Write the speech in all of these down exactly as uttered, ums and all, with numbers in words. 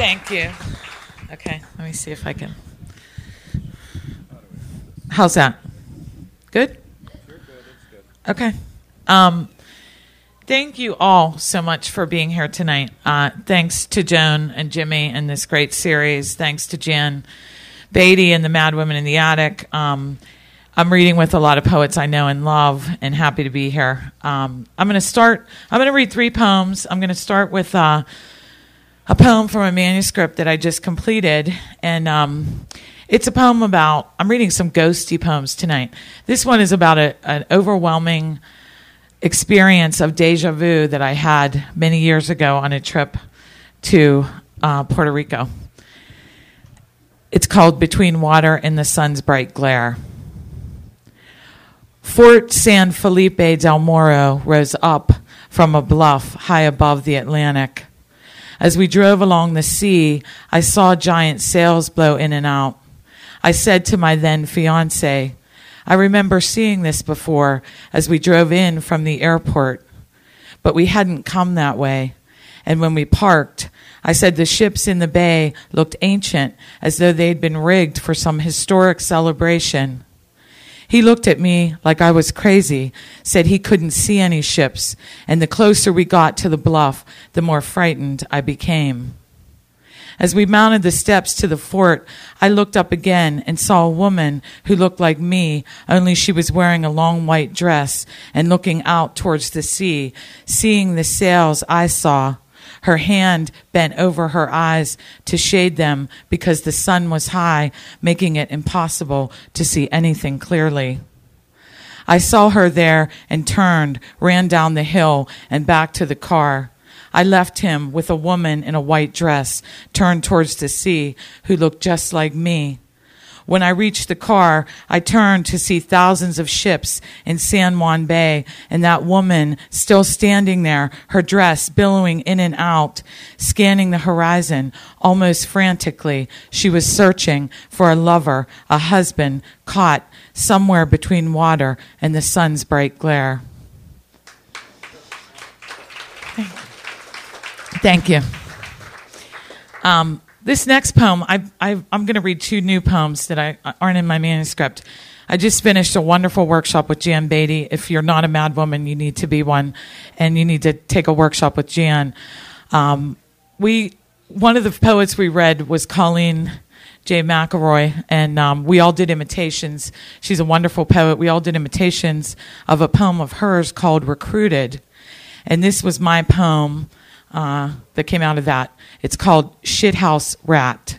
Thank you. Okay, let me see if I can. How's that? Good? Okay. Um, thank you all so much for being here tonight. Uh, thanks to Joan and Jimmy and this great series. Thanks to Jan Beatty and the Mad Women in the Attic. Um, I'm reading with a lot of poets I know and love, and happy to be here. Um, I'm going to start. I'm going to read three poems. I'm going to start with uh, a poem from a manuscript that I just completed, and um, it's a poem about. I'm reading some ghosty poems tonight. This one is about a, an overwhelming experience of deja vu that I had many years ago on a trip to uh, Puerto Rico. It's called Between Water and the Sun's Bright Glare. Fort San Felipe del Moro rose up from a bluff high above the Atlantic. As we drove along the sea, I saw giant sails blow in and out. I said to my then fiancé, I remember seeing this before as we drove in from the airport, but we hadn't come that way. And when we parked, I said the ships in the bay looked ancient, as though they'd been rigged for some historic celebration. He looked at me like I was crazy, said he couldn't see any ships, and the closer we got to the bluff, the more frightened I became. As we mounted the steps to the fort, I looked up again and saw a woman who looked like me, only she was wearing a long white dress and looking out towards the sea, seeing the sails I saw. Her hand bent over her eyes to shade them because the sun was high, making it impossible to see anything clearly. I saw her there and turned, ran down the hill and back to the car. I left him with a woman in a white dress, turned towards the sea, who looked just like me. When I reached the car, I turned to see thousands of ships in San Juan Bay, and that woman still standing there, her dress billowing in and out, scanning the horizon almost frantically. She was searching for a lover, a husband, caught somewhere between water and the sun's bright glare. Thank you. Um, This next poem, I, I, I'm going to read two new poems that I, aren't in my manuscript. I just finished a wonderful workshop with Jan Beatty. If you're not a mad woman, you need to be one, and you need to take a workshop with Jan. Um, we one of the poets we read was Colleen J. McElroy, and um, we all did imitations. She's a wonderful poet. We all did imitations of a poem of hers called Recruited, and this was my poem uh, that came out of that. It's called Shithouse Rat.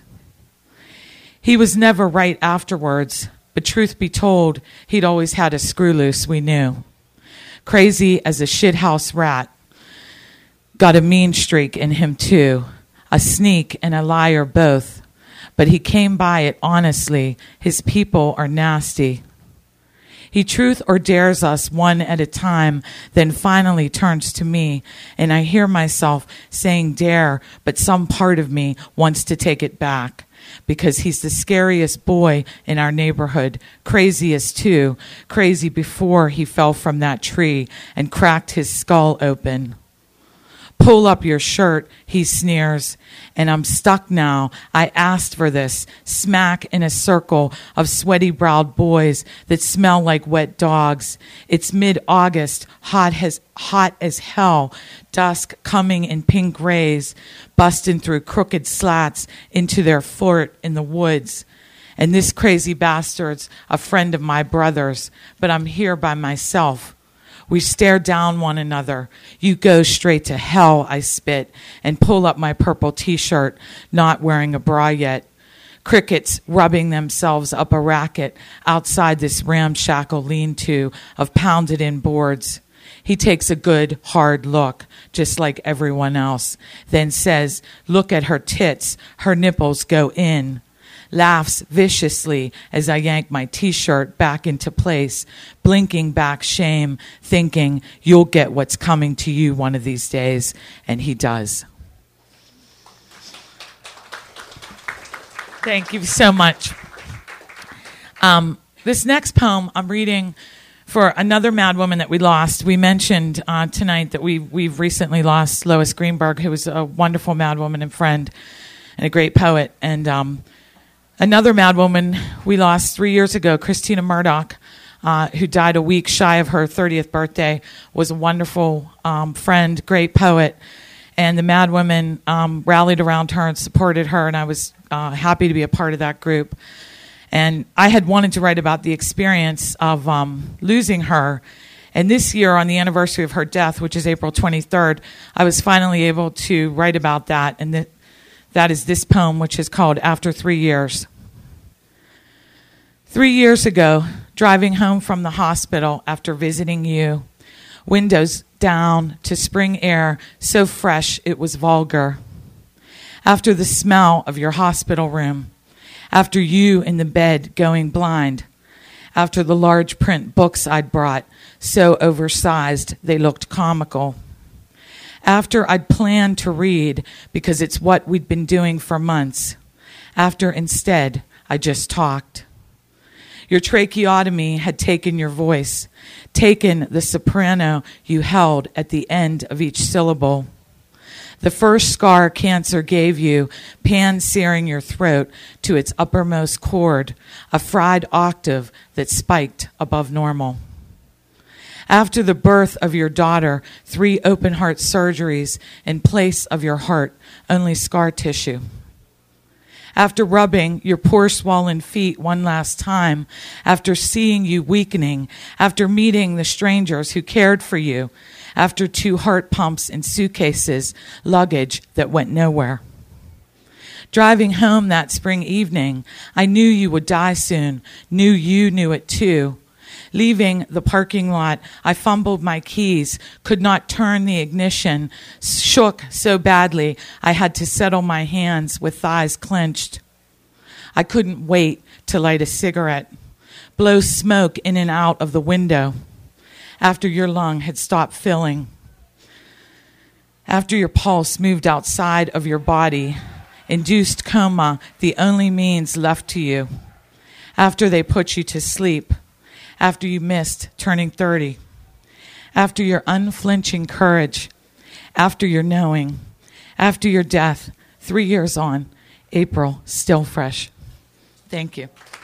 He was never right afterwards, but truth be told, he'd always had a screw loose, we knew. Crazy as a shithouse rat. Got a mean streak in him too, a sneak and a liar both. But he came by it honestly. His people are nasty. He truth or dares us one at a time, then finally turns to me, and I hear myself saying dare, but some part of me wants to take it back, because he's the scariest boy in our neighborhood, craziest too, crazy before he fell from that tree and cracked his skull open. Pull up your shirt, he sneers, and I'm stuck now. I asked for this, smack in a circle of sweaty-browed boys that smell like wet dogs. It's mid-August, hot as, hot as hell, dusk coming in pink rays, busting through crooked slats into their fort in the woods. And this crazy bastard's a friend of my brother's, but I'm here by myself. We stare down one another. You go straight to hell, I spit, and pull up my purple T-shirt, not wearing a bra yet. Crickets rubbing themselves up a racket outside this ramshackle lean-to of pounded-in boards. He takes a good, hard look, just like everyone else, then says, look at her tits, her nipples go in. Laughs viciously as I yank my T-shirt back into place, blinking back shame, thinking, you'll get what's coming to you one of these days. And he does. Thank you so much. Um, this next poem I'm reading for another mad woman that we lost. We mentioned uh, tonight that we, we've recently lost Lois Greenberg, who was a wonderful mad woman and friend. and a great poet. And um, another mad woman we lost three years ago, Christina Murdoch, uh, who died a week shy of her thirtieth birthday, was a wonderful um, friend, great poet. And the Mad Women um, rallied around her and supported her, and I was uh, happy to be a part of that group. And I had wanted to write about the experience of um, losing her. And this year, on the anniversary of her death, which is April twenty-third, I was finally able to write about that. And th- that is this poem, which is called After Three Years. Three years ago, driving home from the hospital after visiting you, windows down to spring air so fresh it was vulgar. After the smell of your hospital room, after you in the bed going blind, after the large print books I'd brought, so oversized they looked comical. After I'd planned to read because it's what we'd been doing for months. After instead I just talked. Your tracheotomy had taken your voice, taken the soprano you held at the end of each syllable. The first scar cancer gave you, pan-searing your throat to its uppermost chord, a fried octave that spiked above normal. After the birth of your daughter, three open-heart surgeries in place of your heart, only scar tissue. After rubbing your poor swollen feet one last time, after seeing you weakening, after meeting the strangers who cared for you, after two heart pumps and suitcases, luggage that went nowhere. Driving home that spring evening, I knew you would die soon, knew you knew it too. Leaving the parking lot, I fumbled my keys, could not turn the ignition, shook so badly I had to settle my hands with thighs clenched. I couldn't wait to light a cigarette, blow smoke in and out of the window after your lung had stopped filling, after your pulse moved outside of your body, induced coma, the only means left to you, after they put you to sleep, after you missed turning thirty, after your unflinching courage, after your knowing, after your death, three years on, April still fresh. Thank you.